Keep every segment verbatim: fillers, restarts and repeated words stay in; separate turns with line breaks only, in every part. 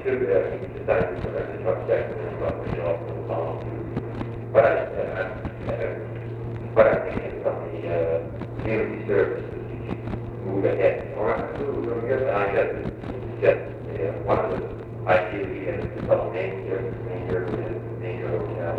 should uh, he decided to let the truck check and let the job move on. But I, uh, uh, but I think it's on the uh, community services you should move ahead. All right, so we're going to get I guess just uh, one of the ideas we had is called Manger, Manger, Manger Hotel.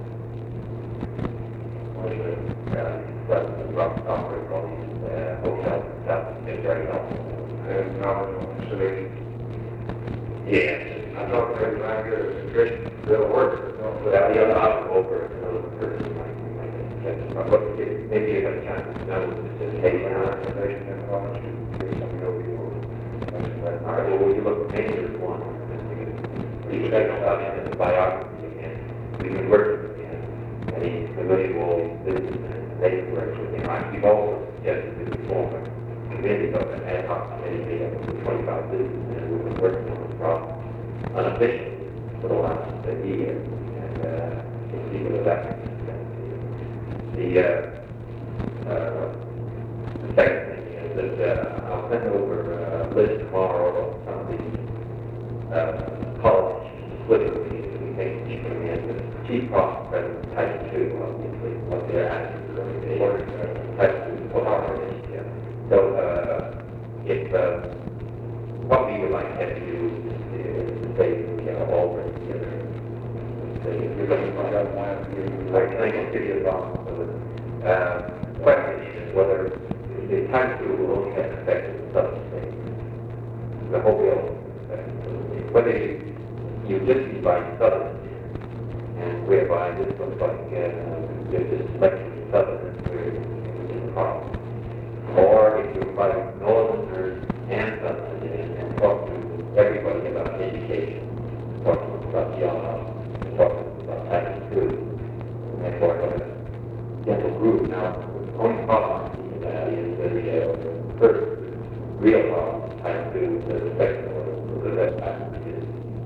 One of the uh, rough operate all these uh, hotels and stuff. They're very helpful.
And knowledge on installation.
Yes.
I thought every time you're a suggestion, they'll work.
Without the other option over a little person might might get it. But maybe you have a chance to know the specification on it.
Information and how much you get somebody over you.
All right, well, you look at Major's one, and we can, we can check out in the biography again. We can work with him, and he's familiar with all these businesses and they can work with him. I- We've also suggested this before, but committee of an ad hoc committee made up of twenty-five businesses, and we've been working on this problem unofficially for the last uh, year, and uh, we'll see whether that makes sense. The, uh, uh, the second thing is that uh, I'll send over a list tomorrow of some of these uh, college split fees that we think we should in. The chief cost present type two, obviously, what they're asking for the type two for our initiative. So, uh, if, uh, what we would like to have you do is to say, you know, all work together. So if you're looking for that one, I can, I can give you a box. So, uh, question is whether the time two will only have effect in the southern states. The whole bill, uh, whether you, you just divide southern and whereby this looks like, uh, you're just selecting southern where it's a problem. Or if you invite northerners and southerners in and talk to everybody about education, talk to them about jobs, talk to them about tax food, and for a gentle group. Now, the only problem with that is that the uh, first real problem has to do with the second order, because that happens is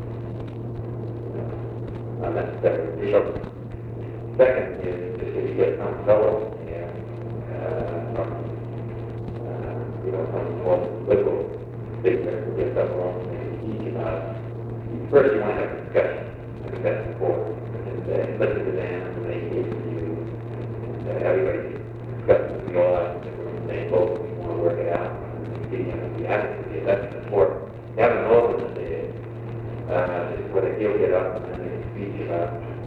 uh, unnecessary. So, second is if you get some fellow and uh, from you know, some more liberal figure who gets up wrong and teach about it. First, you want to have a discussion. I think that's important. And uh, listen to them, and they hear from you. And uh, everybody discusses. We all have to we're in the same boat. We want to work it out. And you know, the advocacy, that's important. You have an ordinance there. Uh, this is where they he'll get up and then they speak about